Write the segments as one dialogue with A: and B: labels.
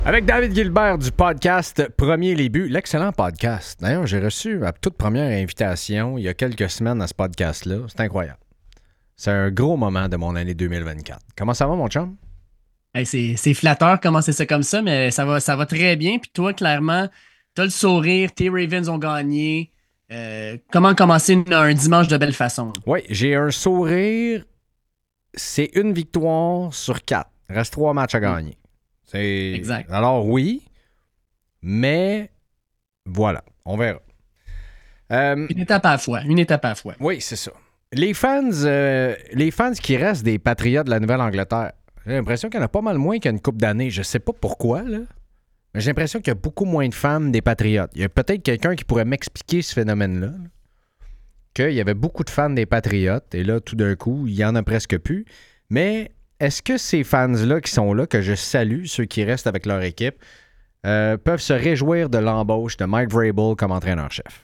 A: Avec David Gilbert du podcast Premier les buts, l'excellent podcast. D'ailleurs, j'ai reçu ma toute première invitation il y a quelques semaines à ce podcast-là. C'est incroyable. C'est un gros moment de mon année 2024. Comment ça va, mon chum?
B: Hey, c'est flatteur commencer ça comme ça, mais ça va très bien. Puis toi, clairement, t'as le sourire, tes Ravens ont gagné. Comment commencer un dimanche de belle façon?
A: Oui, j'ai un sourire. C'est une victoire sur 4. Il reste 3 matchs à gagner.
B: Exact.
A: Alors oui, mais voilà, on verra.
B: Une étape à la fois, une étape à la fois.
A: Oui, c'est ça. Les fans qui restent des Patriots de la Nouvelle-Angleterre, j'ai l'impression qu'il y en a pas mal moins qu'il y a une couple d'années. Je sais pas pourquoi, là. Mais j'ai l'impression qu'il y a beaucoup moins de fans des Patriotes. Il y a peut-être quelqu'un qui pourrait m'expliquer ce phénomène-là. Là. Qu'il y avait beaucoup de fans des Patriotes, et là, tout d'un coup, il y en a presque plus. Mais est-ce que ces fans-là qui sont là, que je salue, ceux qui restent avec leur équipe, peuvent se réjouir de l'embauche de Mike Vrabel comme entraîneur-chef?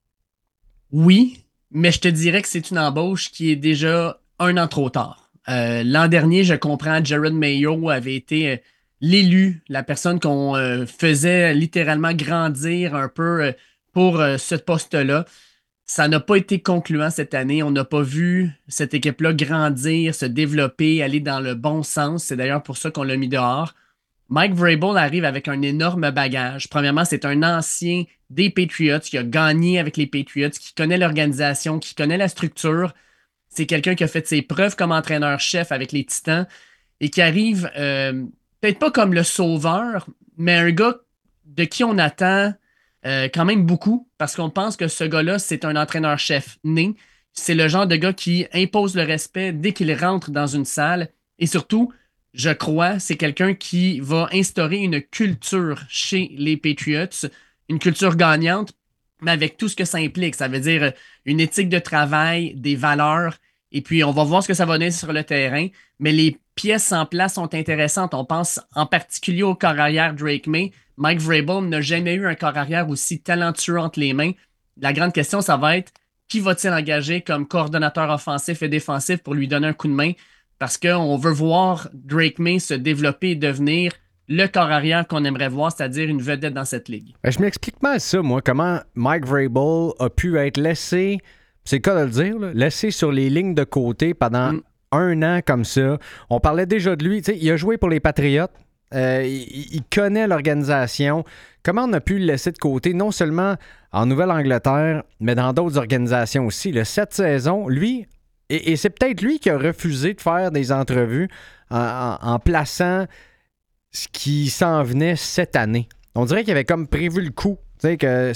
B: Oui, mais je te dirais que c'est une embauche qui est déjà un an trop tard. L'an dernier, je comprends, Jared Mayo avait été l'élu, la personne qu'on faisait littéralement grandir un peu pour ce poste-là. Ça n'a pas été concluant cette année. On n'a pas vu cette équipe-là grandir, se développer, aller dans le bon sens. C'est d'ailleurs pour ça qu'on l'a mis dehors. Mike Vrabel arrive avec un énorme bagage. Premièrement, c'est un ancien des Patriots qui a gagné avec les Patriots, qui connaît l'organisation, qui connaît la structure. C'est quelqu'un qui a fait ses preuves comme entraîneur-chef avec les Titans et qui arrive peut-être pas comme le sauveur, mais un gars de qui on attend quand même beaucoup parce qu'on pense que ce gars-là, c'est un entraîneur-chef né. C'est le genre de gars qui impose le respect dès qu'il rentre dans une salle et surtout, je crois, c'est quelqu'un qui va instaurer une culture chez les Patriots, une culture gagnante, mais avec tout ce que ça implique. Ça veut dire une éthique de travail, des valeurs, et puis on va voir ce que ça va donner sur le terrain. Mais les pièces en place sont intéressantes. On pense en particulier au corps arrière Drake May. Mike Vrabel n'a jamais eu un corps arrière aussi talentueux entre les mains. La grande question, ça va être qui va-t-il engager comme coordonnateur offensif et défensif pour lui donner un coup de main? Parce qu'on veut voir Drake May se développer et devenir le corps arrière qu'on aimerait voir, c'est-à-dire une vedette dans cette ligue.
A: Je m'explique mal ça, moi, comment Mike Vrabel a pu être laissé, c'est le cas de le dire, là, laissé sur les lignes de côté pendant un an comme ça. On parlait déjà de lui, tu sais, il a joué pour les Patriots, il connaît l'organisation. Comment on a pu le laisser de côté, non seulement en Nouvelle-Angleterre, mais dans d'autres organisations aussi. Cette saison, lui, et c'est peut-être lui qui a refusé de faire des entrevues en plaçant ce qui s'en venait cette année. On dirait qu'il avait comme prévu le coup. Tu sais, que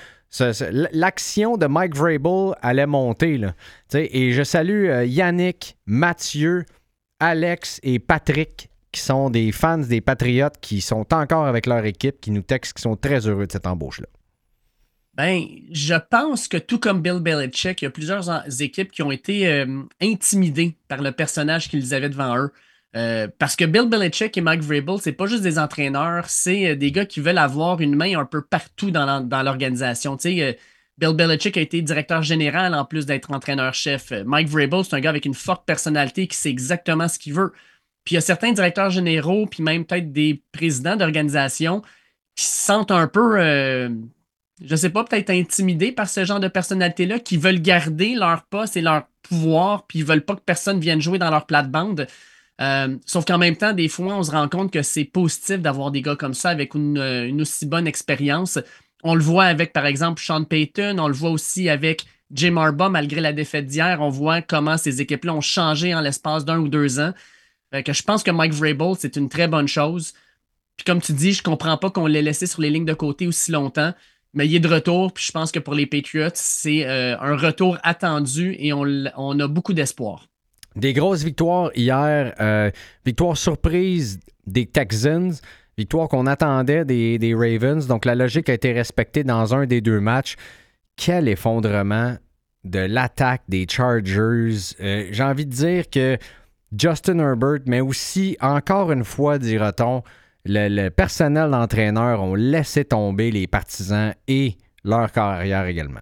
A: l'action de Mike Vrabel allait monter. Là. Tu sais, et je salue Yannick, Mathieu, Alex et Patrick, qui sont des fans des Patriotes, qui sont encore avec leur équipe, qui nous textent, qui sont très heureux de cette embauche-là.
B: Ben, je pense que tout comme Bill Belichick, il y a plusieurs équipes qui ont été intimidées par le personnage qu'ils avaient devant eux. Parce que Bill Belichick et Mike Vrabel, c'est pas juste des entraîneurs, c'est des gars qui veulent avoir une main un peu partout dans l'organisation. Tu sais, Bill Belichick a été directeur général en plus d'être entraîneur-chef. Mike Vrabel, c'est un gars avec une forte personnalité qui sait exactement ce qu'il veut. Puis il y a certains directeurs généraux, puis même peut-être des présidents d'organisation qui se sentent un peu, je sais pas, peut-être intimidés par ce genre de personnalité-là, qui veulent garder leur poste et leur pouvoir, puis ils veulent pas que personne vienne jouer dans leur plate-bande. Sauf qu'en même temps, des fois, on se rend compte que c'est positif d'avoir des gars comme ça avec une aussi bonne expérience. On le voit avec, par exemple, Sean Payton, on le voit aussi avec Jim Harbaugh, malgré la défaite d'hier. On voit comment ces équipes-là ont changé en l'espace d'un ou 2 ans. Que je pense que Mike Vrabel, c'est une très bonne chose. Puis comme tu dis, je comprends pas qu'on l'ait laissé sur les lignes de côté aussi longtemps. Mais il est de retour, puis je pense que pour les Patriots, c'est un retour attendu et on a beaucoup d'espoir.
A: Des grosses victoires hier. Victoire surprise des Texans. Victoire qu'on attendait des Ravens. Donc, la logique a été respectée dans un des 2 matchs. Quel effondrement de l'attaque des Chargers. J'ai envie de dire que Justin Herbert, mais aussi, encore une fois, dira-t-on, le personnel d'entraîneur ont laissé tomber les partisans et leur carrière également.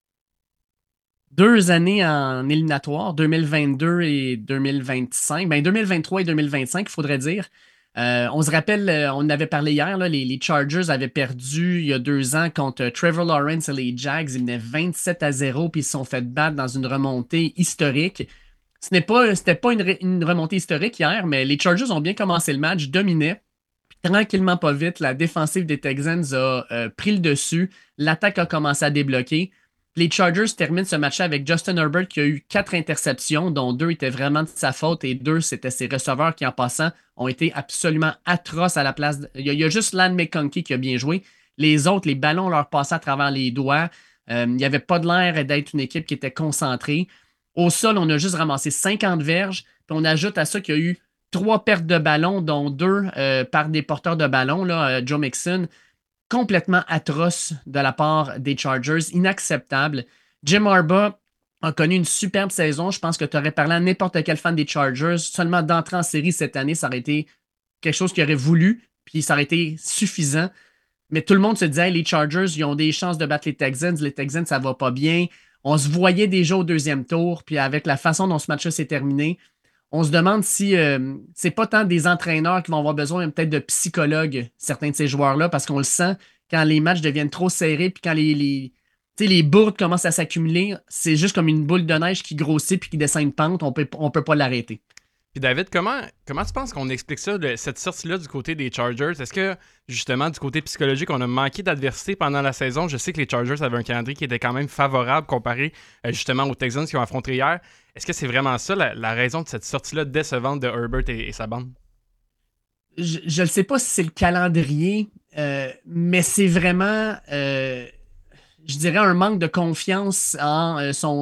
B: 2 années en éliminatoire, 2022 et 2025. Ben 2023 et 2025, il faudrait dire. On se rappelle, on en avait parlé hier, là, les Chargers avaient perdu il y a 2 ans contre Trevor Lawrence et les Jags. Ils menaient 27-0 puis ils se sont fait battre dans une remontée historique. C'était pas une remontée historique hier, mais les Chargers ont bien commencé le match, dominaient. Puis tranquillement, pas vite, la défensive des Texans a pris le dessus. L'attaque a commencé à débloquer. Les Chargers terminent ce match avec Justin Herbert qui a eu 4 interceptions, dont 2 étaient vraiment de sa faute et 2, c'était ses receveurs qui, en passant, ont été absolument atroces à la place. Il y a juste Lan McConkey qui a bien joué. Les autres, les ballons leur passaient à travers les doigts. Il n'y avait pas de l'air d'être une équipe qui était concentrée. Au sol, on a juste ramassé 50 verges. Puis on ajoute à ça qu'il y a eu 3 pertes de ballon, dont 2 par des porteurs de ballon, là, Joe Mixon. Complètement atroce de la part des Chargers, inacceptable. Jim Harbaugh a connu une superbe saison. Je pense que tu aurais parlé à n'importe quel fan des Chargers. Seulement d'entrer en série cette année, ça aurait été quelque chose qu'il aurait voulu, puis ça aurait été suffisant. Mais tout le monde se disait, hey, les Chargers, ils ont des chances de battre les Texans. Les Texans, ça va pas bien. On se voyait déjà au deuxième tour, puis avec la façon dont ce match-là s'est terminé, on se demande si c'est pas tant des entraîneurs qui vont avoir besoin, mais peut-être de psychologues, certains de ces joueurs-là, parce qu'on le sent quand les matchs deviennent trop serrés, puis quand les bourdes commencent à s'accumuler, c'est juste comme une boule de neige qui grossit puis qui descend une pente, on peut pas l'arrêter.
C: Puis David, comment tu penses qu'on explique ça, cette sortie-là du côté des Chargers? Est-ce que, justement, du côté psychologique, on a manqué d'adversité pendant la saison? Je sais que les Chargers avaient un calendrier qui était quand même favorable comparé, justement, aux Texans qui ont affronté hier. Est-ce que c'est vraiment ça, la raison de cette sortie-là décevante de Herbert et sa bande?
B: Je ne sais pas si c'est le calendrier, mais c'est vraiment, je dirais, un manque de confiance en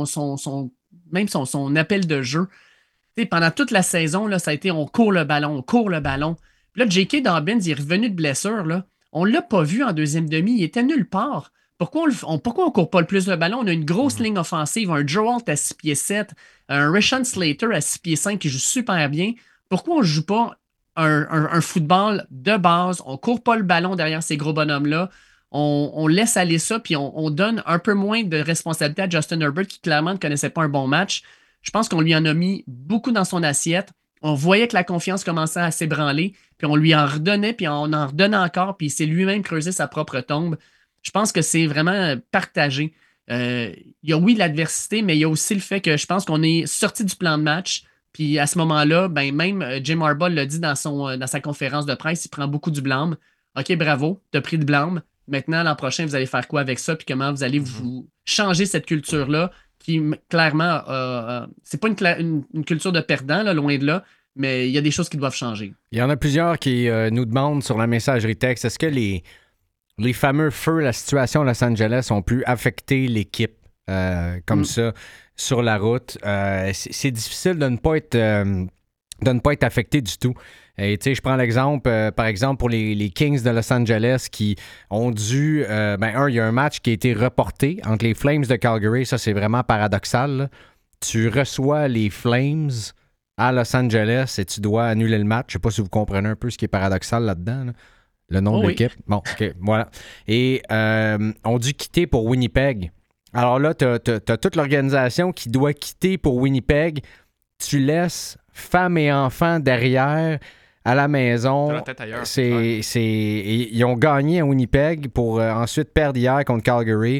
B: même son appel de jeu. T'sais, pendant toute la saison, là, ça a été on court le ballon, on court le ballon. Puis là, J.K. Dobbins, il est revenu de blessure. Là. On ne l'a pas vu en deuxième demi. Il était nulle part. Pourquoi on court pas le plus le ballon? On a une grosse ligne offensive, un Joe Alt à 6 pieds 7, un Rashawn Slater à 6 pieds 5 qui joue super bien. Pourquoi on ne joue pas un football de base? On court pas le ballon derrière ces gros bonhommes-là. On laisse aller ça, puis on donne un peu moins de responsabilité à Justin Herbert qui clairement ne connaissait pas un bon match. Je pense qu'on lui en a mis beaucoup dans son assiette. On voyait que la confiance commençait à s'ébranler, puis on lui en redonnait, puis on en redonnait encore, puis il s'est lui-même creusé sa propre tombe. Je pense que c'est vraiment partagé. Il y a oui l'adversité, mais il y a aussi le fait que je pense qu'on est sorti du plan de match. Puis à ce moment-là, ben même Jim Harbaugh l'a dit dans sa conférence de presse, il prend beaucoup du blâme. OK, bravo, tu as pris de blâme. Maintenant, l'an prochain, vous allez faire quoi avec ça? Puis comment vous allez vous changer cette culture-là qui, clairement, c'est pas une culture de perdant, là, loin de là, mais il y a des choses qui doivent changer.
A: Il y en a plusieurs qui nous demandent sur la messagerie texte, est-ce que les fameux feux, la situation à Los Angeles ont pu affecter l'équipe comme ça sur la route? C'est difficile de ne pas être affecté du tout. Et tu sais, je prends l'exemple, par exemple, pour les Kings de Los Angeles qui ont dû... il y a un match qui a été reporté entre les Flames de Calgary. Ça, c'est vraiment paradoxal, là. Tu reçois les Flames à Los Angeles et tu dois annuler le match. Je sais pas si vous comprenez un peu ce qui est paradoxal là-dedans, là. Le nom de l'équipe. Bon, OK, voilà. Et ont dû quitter pour Winnipeg. Alors là, t'as toute l'organisation qui doit quitter pour Winnipeg. Tu laisses femmes et enfants derrière à la maison.
C: La tête ailleurs.
A: Ils ont gagné à Winnipeg pour ensuite perdre hier contre Calgary.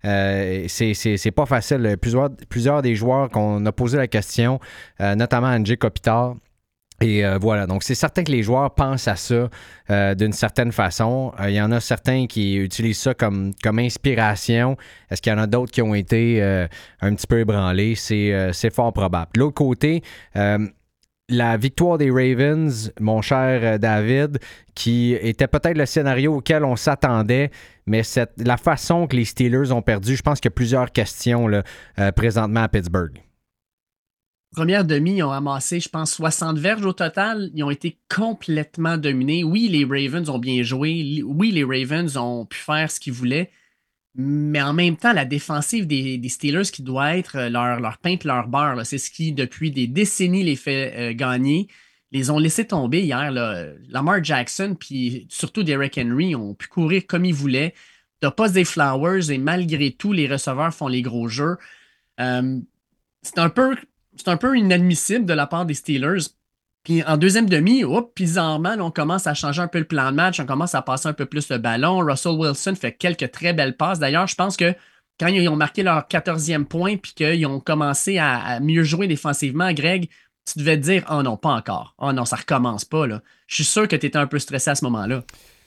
A: C'est pas facile. Plusieurs des joueurs qu'on a posé la question, notamment Angie Kopitar. Et voilà, donc c'est certain que les joueurs pensent à ça d'une certaine façon. Il y en a certains qui utilisent ça comme inspiration. Est-ce qu'il y en a d'autres qui ont été un petit peu ébranlés? C'est fort probable. De l'autre côté, la victoire des Ravens, mon cher David, qui était peut-être le scénario auquel on s'attendait, mais la façon que les Steelers ont perdu, je pense qu'il y a plusieurs questions là, présentement à Pittsburgh.
B: Première demi, ils ont amassé, je pense, 60 verges au total. Ils ont été complètement dominés. Oui, les Ravens ont bien joué. Oui, les Ravens ont pu faire ce qu'ils voulaient. Mais en même temps, la défensive des Steelers qui doit être leur pain et leur beurre, là, c'est ce qui, depuis des décennies, les fait gagner. Les ont laissés tomber hier. Là. Lamar Jackson, puis surtout Derrick Henry, ont pu courir comme ils voulaient. T'as pas des Flowers et malgré tout, les receveurs font les gros jeux. C'est un peu inadmissible de la part des Steelers. Puis en deuxième demi, bizarrement, là, on commence à changer un peu le plan de match, on commence à passer un peu plus le ballon. Russell Wilson fait quelques très belles passes. D'ailleurs, je pense que quand ils ont marqué leur 14e point puis qu'ils ont commencé à mieux jouer défensivement, Greg, tu devais te dire, oh non, pas encore. Oh non, ça recommence pas, là. Je suis sûr que tu étais un peu stressé à ce moment-là.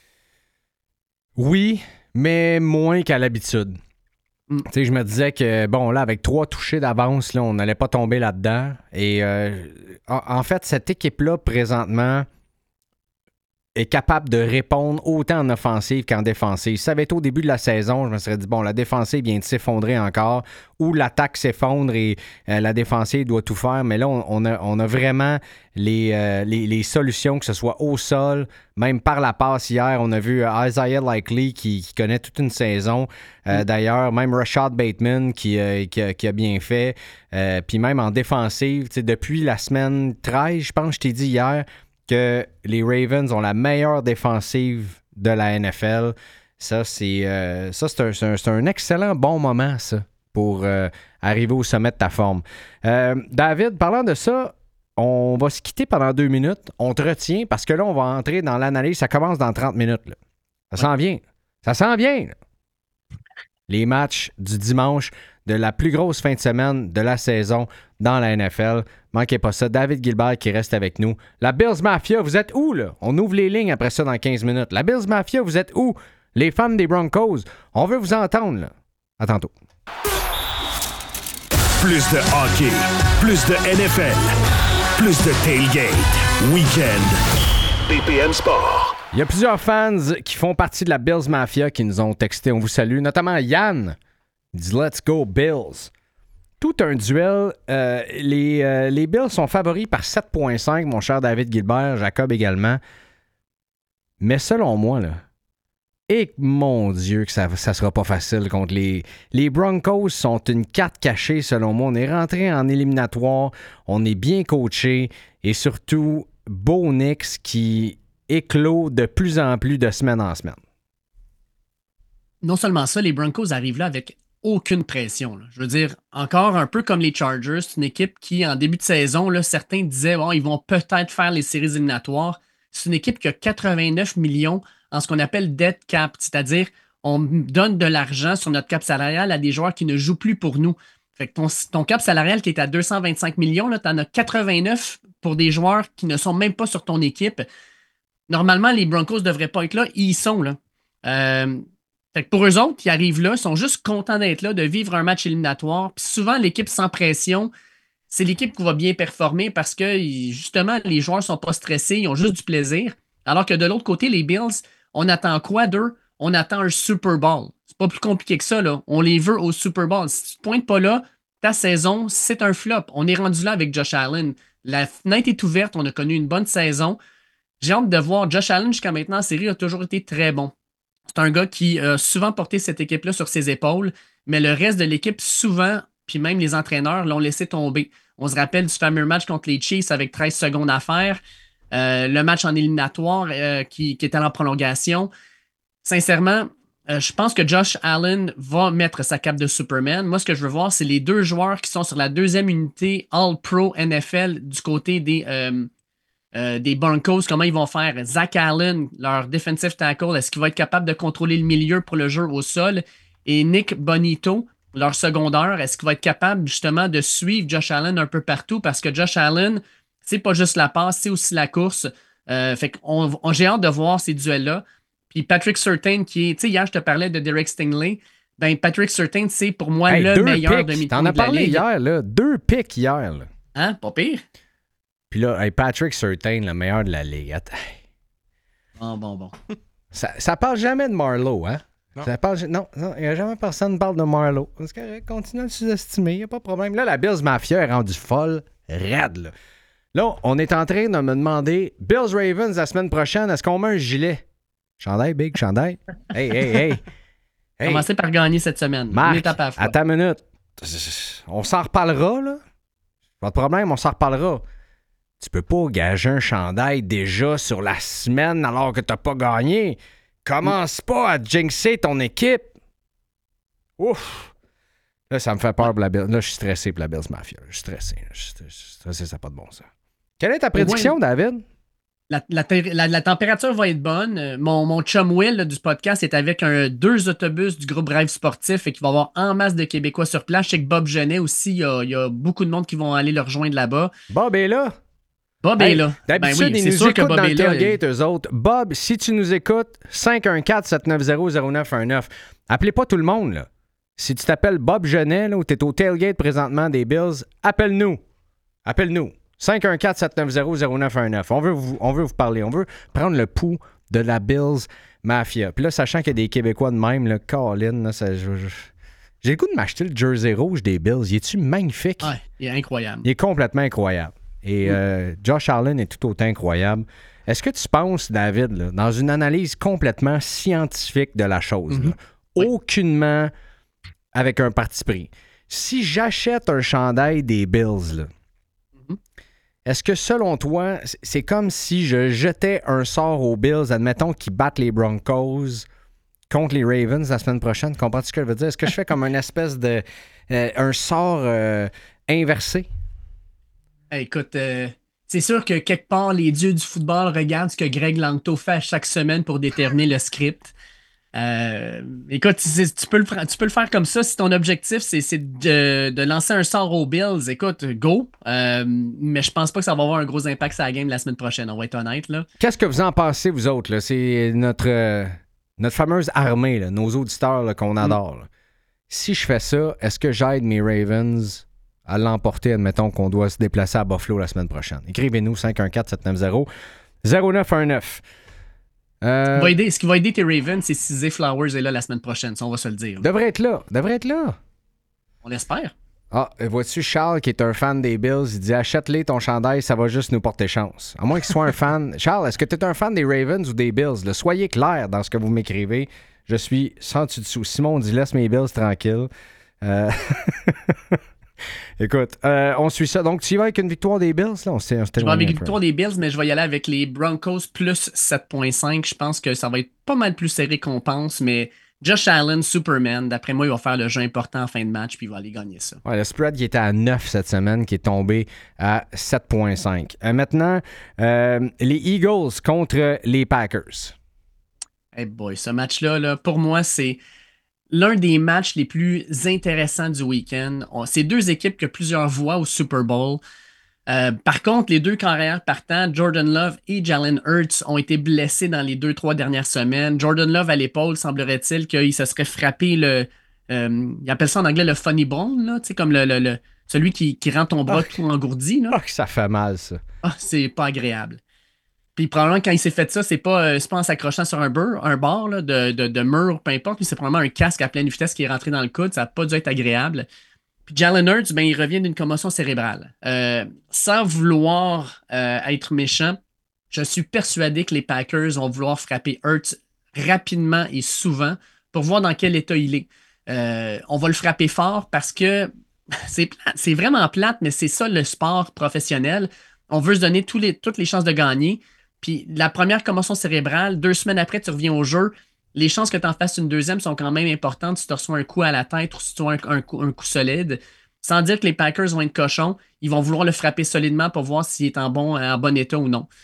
A: Oui, mais moins qu'à l'habitude. Tu sais, je me disais que, bon, là, avec 3 touchés d'avance, là, on n'allait pas tomber là-dedans. Et en fait, cette équipe-là, présentement, est capable de répondre autant en offensive qu'en défensive. Si ça avait été au début de la saison, je me serais dit, bon, la défensive vient de s'effondrer encore, ou l'attaque s'effondre et la défensive doit tout faire. Mais là, on a vraiment les solutions, que ce soit au sol, même par la passe hier. On a vu Isaiah Likely qui connaît toute une saison. D'ailleurs, même Rashad Bateman qui a bien fait. Puis même en défensive, depuis la semaine 13, je pense que je t'ai dit hier, que les Ravens ont la meilleure défensive de la NFL. Ça, c'est un excellent bon moment, ça, pour arriver au sommet de ta forme. David, parlant de ça, on va se quitter pendant 2 minutes. On te retient parce que là, on va entrer dans l'analyse. Ça commence dans 30 minutes. Là. Ça s'en vient. Ça s'en vient. Là. Les matchs du dimanche de la plus grosse fin de semaine de la saison dans la NFL. Manquez pas ça. David Gilbert qui reste avec nous. La Bills Mafia, vous êtes où, là? On ouvre les lignes après ça dans 15 minutes. La Bills Mafia, vous êtes où? Les fans des Broncos, on veut vous entendre, là. À tantôt.
D: Plus de hockey, plus de NFL, plus de tailgate. Week-end. BPM Sport.
A: Il y a plusieurs fans qui font partie de la Bills Mafia qui nous ont texté. On vous salue. Notamment Yann. Il dit « Let's go Bills ». Tout un duel. Les Bills sont favoris par 7,5, mon cher David Gilbert, Jacob également. Mais selon moi, là, et mon Dieu que ça sera pas facile contre les Broncos sont une carte cachée selon moi. On est rentré en éliminatoire, on est bien coaché et surtout Bo Nix qui éclot de plus en plus de semaine en semaine.
B: Non seulement ça, les Broncos arrivent là avec aucune pression. Là. Je veux dire, encore un peu comme les Chargers, c'est une équipe qui, en début de saison, là, certains disaient ils vont peut-être faire les séries éliminatoires. C'est une équipe qui a 89 millions en ce qu'on appelle dead cap, c'est-à-dire on donne de l'argent sur notre cap salarial à des joueurs qui ne jouent plus pour nous. Fait que ton cap salarial qui est à 225 millions, tu en as 89 pour des joueurs qui ne sont même pas sur ton équipe. Normalement, les Broncos ne devraient pas être là. Ils y sont là. Fait que pour eux autres, ils arrivent là, ils sont juste contents d'être là, de vivre un match éliminatoire. Puis souvent, l'équipe sans pression, c'est l'équipe qui va bien performer parce que, justement, les joueurs ne sont pas stressés, ils ont juste du plaisir. Alors que de l'autre côté, les Bills, on attend quoi d'eux? On attend un Super Bowl. C'est pas plus compliqué que ça, là. On les veut au Super Bowl. Si tu ne te pointes pas là, ta saison, c'est un flop. On est rendu là avec Josh Allen. La fenêtre est ouverte, on a connu une bonne saison. J'ai hâte de voir. Josh Allen, jusqu'à maintenant, en série, a toujours été très bon. C'est un gars qui a souvent porté cette équipe-là sur ses épaules, mais le reste de l'équipe, souvent, puis même les entraîneurs, l'ont laissé tomber. On se rappelle du fameux match contre les Chiefs avec 13 secondes à faire. Le match en éliminatoire qui était en prolongation. Sincèrement, je pense que Josh Allen va mettre sa cape de Superman. Moi, ce que je veux voir, c'est les 2 joueurs qui sont sur la 2e unité All-Pro NFL du côté des Broncos, comment ils vont faire. Zach Allen, leur defensive tackle, est-ce qu'il va être capable de contrôler le milieu pour le jeu au sol? Et Nick Bonito, leur secondaire, est-ce qu'il va être capable justement de suivre Josh Allen un peu partout? Parce que Josh Allen, c'est pas juste la passe, c'est aussi la course. Fait qu'on j'ai hâte de voir ces duels-là. Puis Patrick Surtain, qui est, tu sais, hier, je te parlais de Derek Stingley. Ben, Patrick Surtain, c'est pour moi le meilleur demi-tour de la Ligue.
A: T'en as parlé hier, là. 2 picks hier, là.
B: Hein? Pas pire?
A: Puis là, Patrick Surtain, le meilleur de la Ligue.
B: Bon.
A: Ça parle jamais de Marlowe, hein?
C: Non.
A: Non, il n'y a jamais personne qui parle de Marlowe. C'est correct, continue à le sous-estimer, il n'y a pas de problème. Là, la Bills Mafia est rendue folle, raide, là. Là, on est en train de me demander, Bills Ravens la semaine prochaine, est-ce qu'on met un gilet? Chandail, big, chandail. Hey.
B: Commencez par gagner cette semaine.
A: Marc, à ta minute. On s'en reparlera, là. Pas de problème, on s'en reparlera. Tu peux pas gager un chandail déjà sur la semaine alors que t'as pas gagné. Commence pas à jinxer ton équipe. Ouf! Là, ça me fait peur pour la Bills. Là, je suis stressé pour la Bills Mafia. Je suis stressé. Ça n'a pas de bon sens. Quelle est ta prédiction, David?
B: La température va être bonne. Mon chum Will là, du podcast est avec 2 autobus du groupe Rêve Sportif et qu'il va y avoir en masse de Québécois sur place. Je sais que Bob Genet aussi, il y a beaucoup de monde qui vont aller le rejoindre là-bas.
A: Bob est là.
B: Bob est là.
A: D'habitude,
B: oui,
A: ils nous
B: sûr
A: écoutent dans le tailgate, eux autres. Bob, si tu nous écoutes, 514-790-0919. Appelez pas tout le monde, là. Si tu t'appelles Bob Genet, là, ou tu es au tailgate présentement des Bills, appelle-nous. Appelle-nous. 514-790-0919. On veut vous parler. On veut prendre le pouls de la Bills Mafia. Puis là, sachant qu'il y a des Québécois de même, là, Colin, là, j'ai le goût de m'acheter le jersey rouge des Bills. Il est-tu magnifique?
B: Ouais, il est incroyable.
A: Il est complètement incroyable. Et Josh Allen est tout autant incroyable. Est-ce que tu penses, David, là, dans une analyse complètement scientifique de la chose, là, aucunement avec un parti pris, si j'achète un chandail des Bills, là, est-ce que, selon toi, c'est comme si je jetais un sort aux Bills, admettons qu'ils battent les Broncos contre les Ravens la semaine prochaine? Comprends-tu ce que je veux dire? Est-ce que je fais comme une espèce de... un sort inversé?
B: Écoute, c'est sûr que quelque part, les dieux du football regardent ce que Greg Langto fait chaque semaine pour déterminer le script. Écoute, tu peux le faire comme ça. Si ton objectif, c'est de lancer un sort aux Bills, écoute, go. Mais je pense pas que ça va avoir un gros impact sur la game la semaine prochaine, on va être honnête, là.
A: Qu'est-ce que vous en pensez, vous autres, là? C'est notre fameuse armée, là, nos auditeurs là, qu'on adore. Là. Si je fais ça, est-ce que j'aide mes Ravens à l'emporter, admettons qu'on doit se déplacer à Buffalo la semaine prochaine? Écrivez-nous 514-790-0919.
B: Ce qui va aider tes Ravens, c'est si Zay Flowers est là la semaine prochaine, ça on va se le dire.
A: Devrait être là.
B: On l'espère.
A: Ah, vois-tu Charles qui est un fan des Bills, il dit achète-les ton chandail, ça va juste nous porter chance. À moins qu'il soit un fan. Charles, est-ce que tu es un fan des Ravens ou des Bills? Là, soyez clair dans ce que vous m'écrivez. Je suis sans dessus. Simon dit laisse mes Bills tranquilles. Écoute, on suit ça. Donc, tu y vas avec une victoire des Bills? Là,
B: je vais avec une victoire des Bills, mais je vais y aller avec les Broncos plus 7.5. Je pense que ça va être pas mal plus serré qu'on pense, mais Josh Allen, Superman, d'après moi, il va faire le jeu important en fin de match, puis il va aller gagner ça.
A: Ouais, le spread qui était à 9 cette semaine, qui est tombé à 7.5. Maintenant, les Eagles contre les Packers.
B: Hey boy, ce match-là, là, pour moi, c'est l'un des matchs les plus intéressants du week-end. C'est 2 équipes que plusieurs voient au Super Bowl. Par contre, les 2 carrières partant, Jordan Love et Jalen Hurts, ont été blessés dans les 2-3 dernières semaines. Jordan Love à l'épaule, semblerait-il qu'il se serait frappé il appelle ça en anglais le funny bone, là, comme celui qui rend ton bras tout engourdi. Là.
A: Que ça fait mal, ça.
B: C'est pas agréable. Puis probablement quand il s'est fait ça, c'est pas en s'accrochant sur un bord là, de mur, peu importe, mais c'est probablement un casque à pleine vitesse qui est rentré dans le coude. Ça n'a pas dû être agréable. Puis Jalen Hurts, il revient d'une commotion cérébrale. Sans vouloir être méchant, je suis persuadé que les Packers vont vouloir frapper Hurts rapidement et souvent pour voir dans quel état il est. On va le frapper fort parce que c'est vraiment plate, mais c'est ça le sport professionnel. On veut se donner toutes les chances de gagner. Puis la première commotion cérébrale, 2 semaines après, tu reviens au jeu. Les chances que tu en fasses une deuxième sont quand même importantes si tu reçois un coup à la tête ou si tu reçois un coup solide. Sans dire que les Packers vont être cochons, ils vont vouloir le frapper solidement pour voir s'il est en bon état ou non.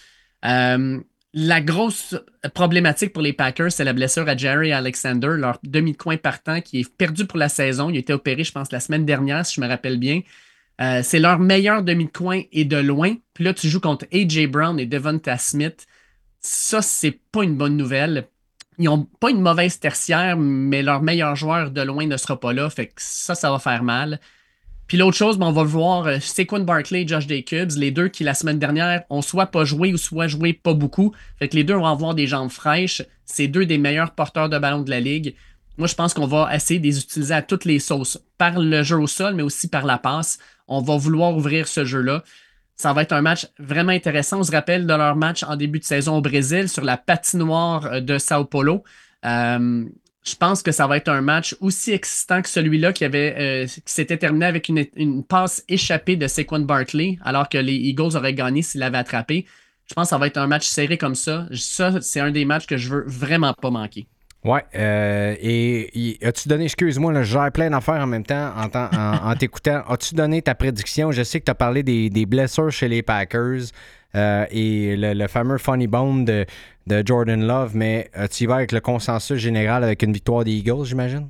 B: La grosse problématique pour les Packers, c'est la blessure à Jerry Alexander, leur demi-coin partant qui est perdu pour la saison. Il a été opéré, je pense, la semaine dernière, si je me rappelle bien. C'est leur meilleur demi-coin et de loin. Puis là, tu joues contre A.J. Brown et Devonta Smith. Ça, c'est pas une bonne nouvelle. Ils n'ont pas une mauvaise tertiaire, mais leur meilleur joueur de loin ne sera pas là. Fait que ça va faire mal. Puis l'autre chose, on va voir Saquon Barkley et Josh Jacobs, les 2 qui, la semaine dernière, ont soit pas joué ou soit joué pas beaucoup. Fait que les 2 vont avoir des jambes fraîches. C'est 2 des meilleurs porteurs de ballon de la ligue. Moi, je pense qu'on va essayer de les utiliser à toutes les sauces, par le jeu au sol, mais aussi par la passe. On va vouloir ouvrir ce jeu-là. Ça va être un match vraiment intéressant. On se rappelle de leur match en début de saison au Brésil sur la patinoire de Sao Paulo. Je pense que ça va être un match aussi excitant que celui-là qui s'était terminé avec une passe échappée de Saquon Barkley, alors que les Eagles auraient gagné s'ils l'avaient attrapé. Je pense que ça va être un match serré comme ça. Ça, c'est un des matchs que je veux vraiment pas manquer.
A: Ouais, et as-tu donné, excuse-moi, là, je gère plein d'affaires en même temps en t'écoutant. As-tu donné ta prédiction? Je sais que tu as parlé des blessures chez les Packers et le fameux funny bone de Jordan Love, mais tu y vas avec le consensus général avec une victoire des Eagles, j'imagine?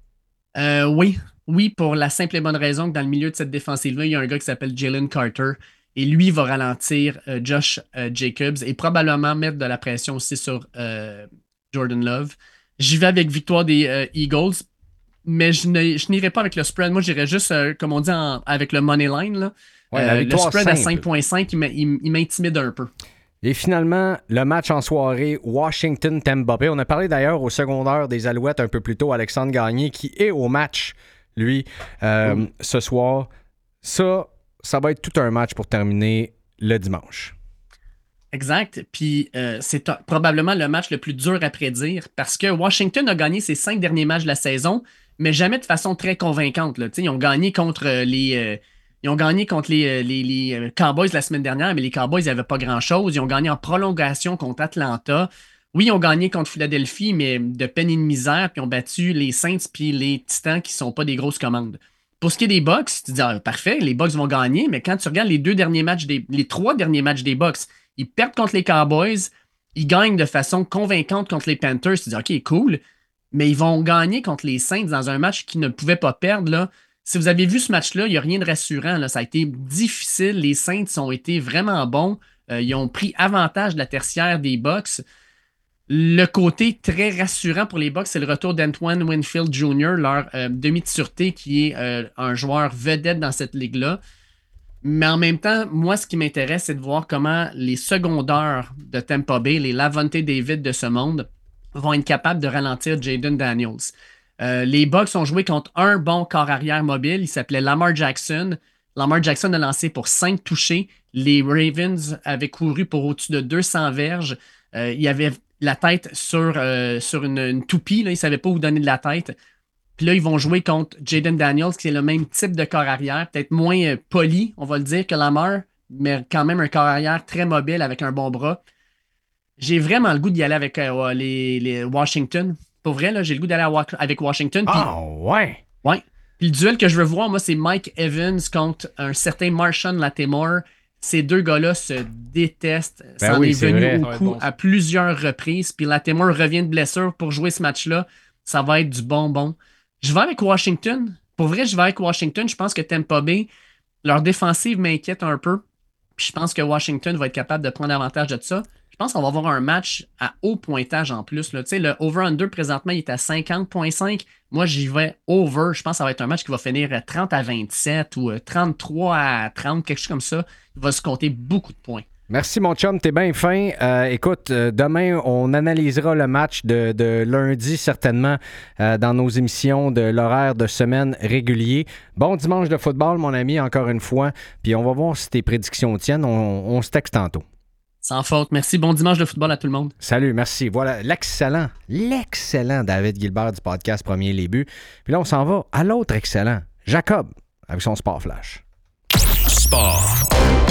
B: Oui, pour la simple et bonne raison que dans le milieu de cette défensive-là, il y a un gars qui s'appelle Jalen Carter et lui va ralentir Josh Jacobs et probablement mettre de la pression aussi sur Jordan Love. J'y vais avec victoire des Eagles, mais je n'irai pas avec le spread. Moi, j'irai juste, comme on dit, avec le money line. Là.
A: Ouais,
B: le spread
A: simple.
B: à 5.5, il m'intimide un peu.
A: Et finalement, le match en soirée, Washington-Tampa Bay. On a parlé d'ailleurs au secondaire des Alouettes un peu plus tôt, Alexandre Gagné, qui est au match, lui, ce soir. Ça va être tout un match pour terminer le dimanche.
B: Exact. Puis c'est probablement le match le plus dur à prédire parce que Washington a gagné ses 5 derniers matchs de la saison, mais jamais de façon très convaincante. Là. Ils ont gagné contre les Cowboys la semaine dernière, mais les Cowboys n'avaient pas grand-chose. Ils ont gagné en prolongation contre Atlanta. Oui, ils ont gagné contre Philadelphie, mais de peine et de misère, puis ils ont battu les Saints puis les Titans qui ne sont pas des grosses commandes. Pour ce qui est des Bucks, tu te dis, parfait, les Bucks vont gagner, mais quand tu regardes les 3 derniers matchs des Bucks, ils perdent contre les Cowboys, ils gagnent de façon convaincante contre les Panthers. Tu te dis, OK, cool, mais ils vont gagner contre les Saints dans un match qu'ils ne pouvaient pas perdre. Là. Si vous avez vu ce match-là, il n'y a rien de rassurant. Là. Ça a été difficile. Les Saints ont été vraiment bons. Ils ont pris avantage de la tertiaire des Bucks. Le côté très rassurant pour les Bucks, c'est le retour d'Antoine Winfield Jr., leur demi de sûreté, qui est un joueur vedette dans cette ligue-là. Mais en même temps, moi, ce qui m'intéresse, c'est de voir comment les secondaires de Tampa Bay, les Lavonte David de ce monde, vont être capables de ralentir Jayden Daniels. Les Bucks ont joué contre un bon corps arrière mobile. Il s'appelait Lamar Jackson. Lamar Jackson a lancé pour 5 touchés. Les Ravens avaient couru pour au-dessus de 200 verges. Il avait la tête sur une toupie. Là. Il ne savait pas où donner de la tête. Puis là, ils vont jouer contre Jayden Daniels, qui est le même type de corps arrière, peut-être moins poli, on va le dire, que Lamar, mais quand même un corps arrière très mobile avec un bon bras. J'ai vraiment le goût d'y aller avec les Washington. Pour vrai, là, j'ai le goût d'aller avec Washington.
A: Ouais!
B: Ouais. Puis le duel que je veux voir, moi, c'est Mike Evans contre un certain Marshawn Lattimore. Ces deux gars-là se détestent. Ça en est venu au coup à plusieurs reprises. Puis Lattimore revient de blessure pour jouer ce match-là. Ça va être du bonbon. Je vais avec Washington. Pour vrai, je vais avec Washington. Je pense que Tampa Bay, leur défensive m'inquiète un peu. Puis je pense que Washington va être capable de prendre avantage de ça. Je pense qu'on va avoir un match à haut pointage en plus. Là. Tu sais, le over-under, présentement, il est à 50.5. Moi, j'y vais over. Je pense que ça va être un match qui va finir à 30-27 ou 33-30, quelque chose comme ça. Il va se compter beaucoup de points.
A: Merci, mon chum, t'es bien fin. Écoute, demain, on analysera le match de lundi, certainement, dans nos émissions de l'horaire de semaine régulier. Bon dimanche de football, mon ami, encore une fois. Puis on va voir si tes prédictions tiennent. On se texte tantôt.
B: Sans faute. Merci. Bon dimanche de football à tout le monde.
A: Salut, merci. Voilà, l'excellent David Gilbert du podcast Premier Les Buts. Puis là, on s'en va à l'autre excellent, Jacob, avec son Sport Flash.
D: Sport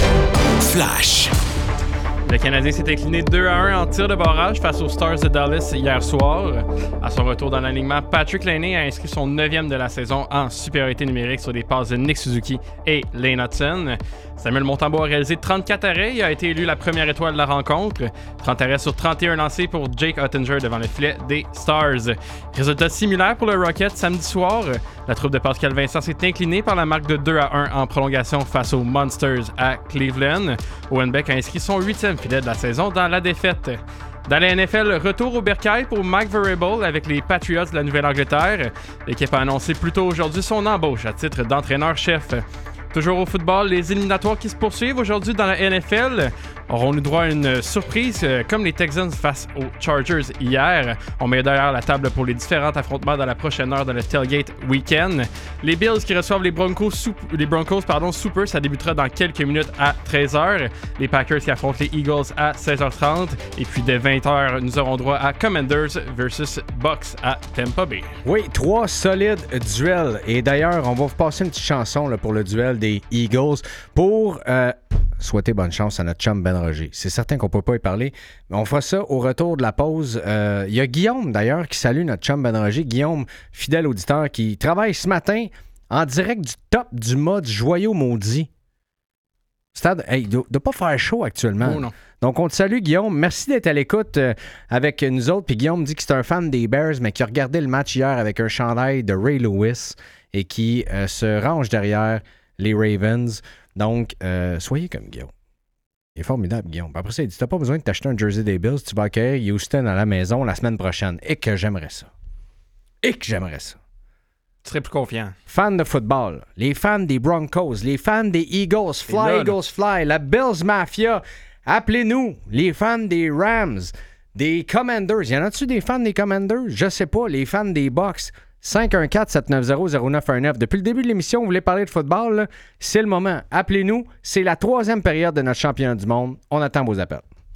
D: Flash.
C: Le Canadien s'est incliné 2-1 en tir de barrage face aux Stars de Dallas hier soir. À son retour dans l'alignement, Patrick Laine a inscrit son 9e de la saison en supériorité numérique sur des passes de Nick Suzuki et Lane Hudson. Samuel Montembeault a réalisé 34 arrêts et a été élu la première étoile de la rencontre. 30 arrêts sur 31 lancés pour Jake Oettinger devant le filet des Stars. Résultat similaire pour le Rocket samedi soir. La troupe de Pascal Vincent s'est inclinée par la marque de 2-1 en prolongation face aux Monsters à Cleveland. Owen Beck a inscrit son 8e filet de la saison dans la défaite. Dans la NFL, retour au bercail pour Mike Vrabel avec les Patriots de la Nouvelle-Angleterre. L'équipe a annoncé plus tôt aujourd'hui son embauche à titre d'entraîneur-chef. Toujours au football, les éliminatoires qui se poursuivent aujourd'hui dans la NFL. Aurons-nous droit à une surprise comme les Texans face aux Chargers hier? On met d'ailleurs la table pour les différents affrontements dans la prochaine heure de le Tailgate Weekend. Les Bills qui reçoivent les Broncos Super, ça débutera dans quelques minutes à 13h. Les Packers qui affrontent les Eagles à 16h30. Et puis dès 20h, nous aurons droit à Commanders versus Bucks à Tampa Bay.
A: Oui, 3 solides duels. Et d'ailleurs, on va vous passer une petite chanson là, pour le duel des Eagles pour souhaiter bonne chance à notre chum Ben Roger. C'est certain qu'on ne peut pas y parler, mais on fera ça au retour de la pause. Il y a Guillaume, d'ailleurs, qui salue notre chum Ben Roger. Guillaume, fidèle auditeur, qui travaille ce matin en direct du top du mât du Joyau Maudit. Hey, il ne doit pas faire chaud actuellement.
C: Oh non.
A: Donc, on te salue, Guillaume. Merci d'être à l'écoute avec nous autres. Puis Guillaume dit que c'est un fan des Bears, mais qui a regardé le match hier avec un chandail de Ray Lewis et qui se range derrière les Ravens. Donc, soyez comme Guillaume. Il est formidable, Guillaume. Après ça, il dit, t'as pas besoin de t'acheter un jersey des Bills. Tu vas accueillir Houston à la maison la semaine prochaine. Et que j'aimerais ça.
C: Tu serais plus confiant.
A: Fans de football, les fans des Broncos, les fans des Eagles, Fly, Eagles, Fly, la Bills Mafia, appelez-nous, les fans des Rams, des Commanders. Y en a-tu des fans des Commanders? Je sais pas. Les fans des Bucks. 514-790-0919. Depuis le début de l'émission, vous voulez parler de football? Là? C'est le moment. Appelez-nous. C'est la 3e période de notre championnat du monde. On attend vos appels.